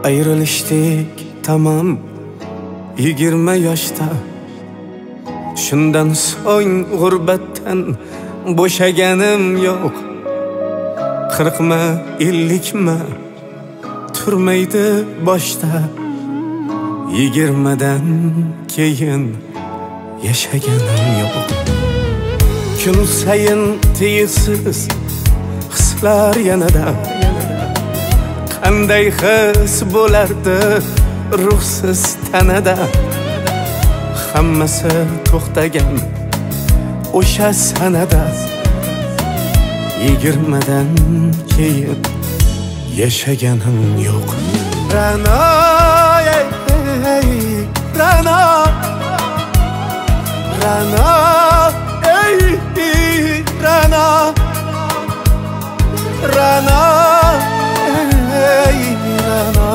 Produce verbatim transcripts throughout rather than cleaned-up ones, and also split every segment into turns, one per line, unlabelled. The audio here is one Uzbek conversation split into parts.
Ayrılıştık tamam yigirme yaşta. Shundan so'ng g'urbatdan bo'shaganim yo'q. Qirqma ellikma turmaydi boshda. Yigirmadan keyin yashaganim yo'q. Kun sayin tiysiz hislar yanada. Qanday his bo'lardi ruhsiz tanada. Hammasi to'xtagan o'sha sanada. Yigirmadan keyin yashaganim yo'q. Ra'no, ey, ey, Ra'no, Ra'no, ey, Ra'no, Ra'no, ey, Ra'no,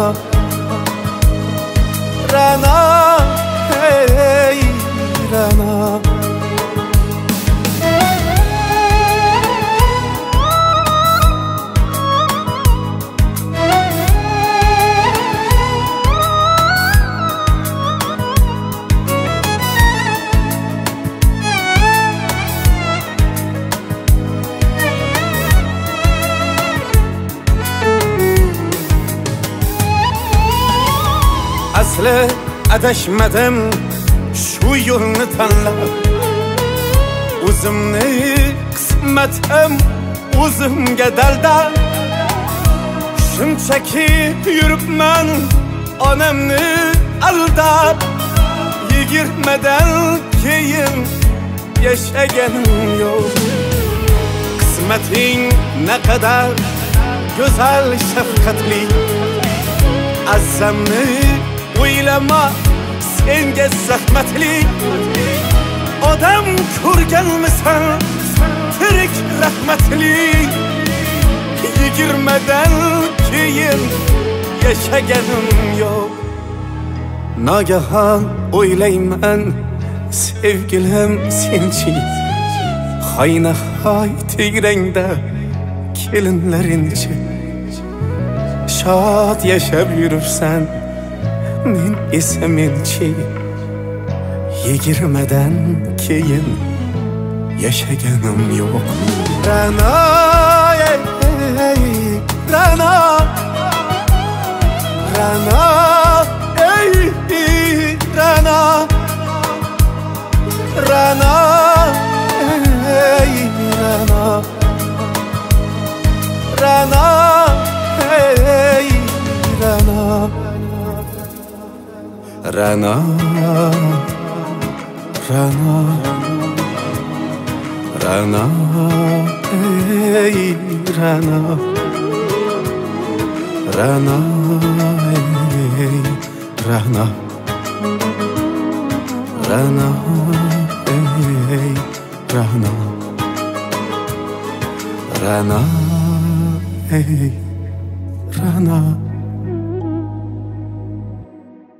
Ra'no, ey, Ra'no. Asli adashmadim shu yo'lni tanlab. O'zimni qismatim o'zimga dalda. Shunchaki yuribman onamni aldab. Yigirmadan keyin yashaganim yo'q. Qismating naqadar go'zal shafqatli. Azamni o'ylama senga zahmatli. Odam ko'rganmisan tirik rahmatli. Yigirmadan keyin yashaganim yo'q. Nagahon o'ylayman sevgilim senchi. Haynahoy tegrangda kelinlarinchi. Shod yashab yuribsan men esa menchi. Yigirmadan keyin yashaganim yo'q. Ra'no, ey, ey, Ra'no, Ra'no, ey, Ra'no, Ra'no, ey, Ra'no, Ra'no, ey, Ra'no, Ra'no, Ra'no, Ra'no, ey, Ra'no, Ra'no, ey, Ra'no, Ra'no, ey, Ra'no, Ra'no, ey, Ra'no.